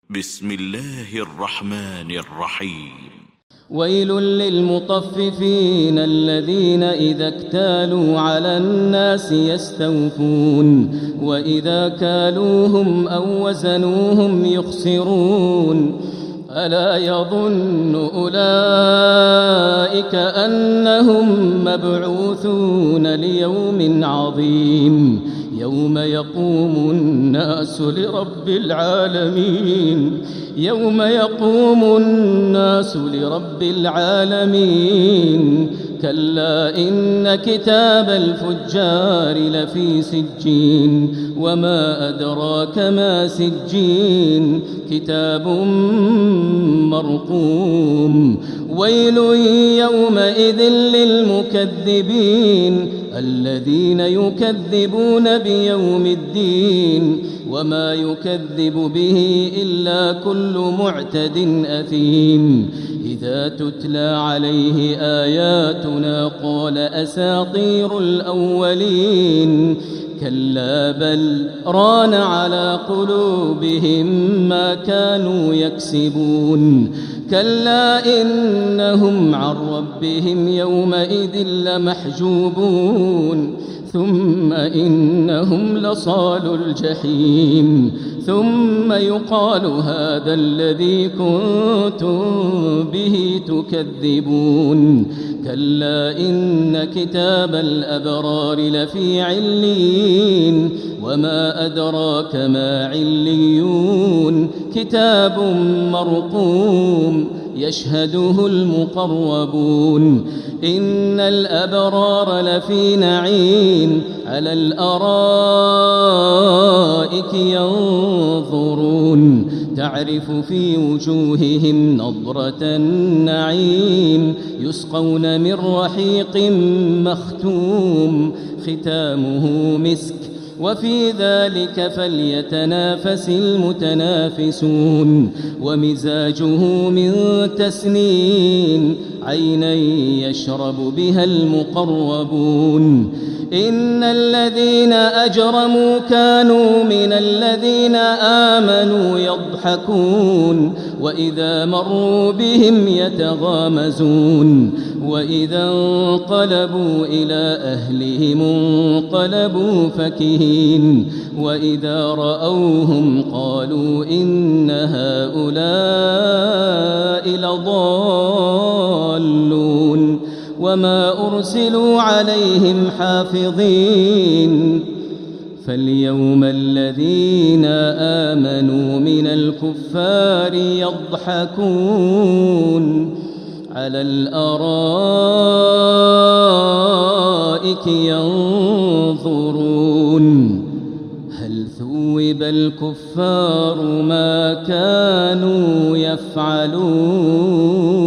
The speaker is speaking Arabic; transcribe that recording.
بسم الله الرحمن الرحيم. ويل للمطففين الذين إذا اكتالوا على الناس يستوفون وإذا كالوهم أو وزنوهم يخسرون ألا يظن أولئك أنهم مبعوثون ليوم عظيم يوم يقوم الناس لرب العالمين كلا إن كتاب الفجار لفي سجين وما أدراك ما سجين كتاب مرقوم ويل يومئذ للمكذبين الذين يكذبون بيوم الدين وما يكذب به إلا كل معتد أثيم إذا تتلى عليه آياتنا قال أساطير الأولين كلا بل ران على قلوبهم ما كانوا يكسبون كلا إنهم عن ربهم يومئذ لمحجوبون ثم إنهم لصالو الجحيم ثم يقال هذا الذي كنتم به تكذبون كلا إن كتاب الأبرار لفي عليين وما أدراك ما عليون كتاب مرقوم يشهده المقربون إن الأبرار لفي نعيم على الأرائك ينظرون تعرف في وجوههم نضرة النعيم يسقون من رحيق مختوم ختامه مسك وفي ذلك فليتنافس المتنافسون ومزاجه من تسنيم عينا يشرب بها المقربون إن الذين أجرموا كانوا من الذين آمنوا يضحكون وإذا مروا بهم يتغامزون وإذا انقلبوا إلى أهلهم انقلبوا فكهين وإذا رأوهم قالوا إن هؤلاء لضالون وما أرسلوا عليهم حافظين فاليوم الذين آمنوا من الكفار يضحكون على الأرائك ينظرون هل ثوب الكفار ما كانوا يفعلون